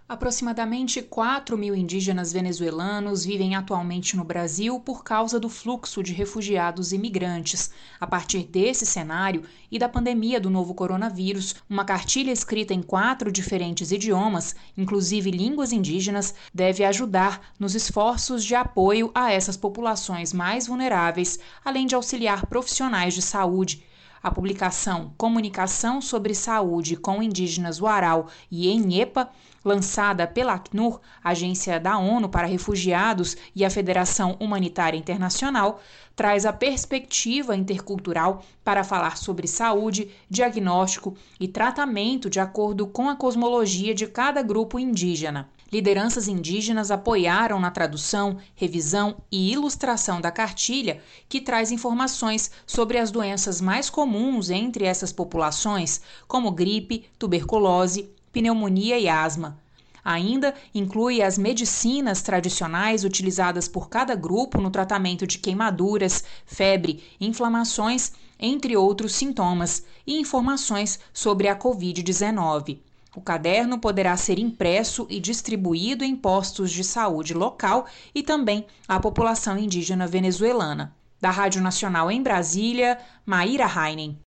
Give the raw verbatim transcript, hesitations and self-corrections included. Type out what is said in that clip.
Aproximadamente quatro mil indígenas venezuelanos vivem atualmente no Brasil por causa do fluxo de refugiados e imigrantes. A partir desse cenário e da pandemia do novo coronavírus, uma cartilha escrita em quatro diferentes idiomas, inclusive línguas indígenas, deve ajudar nos esforços de apoio a essas populações mais vulneráveis, além de auxiliar profissionais de saúde. A publicação Comunicação sobre Saúde com Indígenas Uarau e Enhepa, lançada pela Acnur, Agência da ONU para Refugiados, e a Federação Humanitária Internacional, traz a perspectiva intercultural para falar sobre saúde, diagnóstico e tratamento de acordo com a cosmologia de cada grupo indígena. Lideranças indígenas apoiaram na tradução, revisão e ilustração da cartilha, que traz informações sobre as doenças mais comuns entre essas populações, como gripe, tuberculose, pneumonia e asma. Ainda inclui as medicinas tradicionais utilizadas por cada grupo no tratamento de queimaduras, febre, inflamações, entre outros sintomas, e informações sobre a covid dezenove. O caderno poderá ser impresso e distribuído em postos de saúde local e também à população indígena venezuelana. Da Rádio Nacional em Brasília, Maíra Heinen.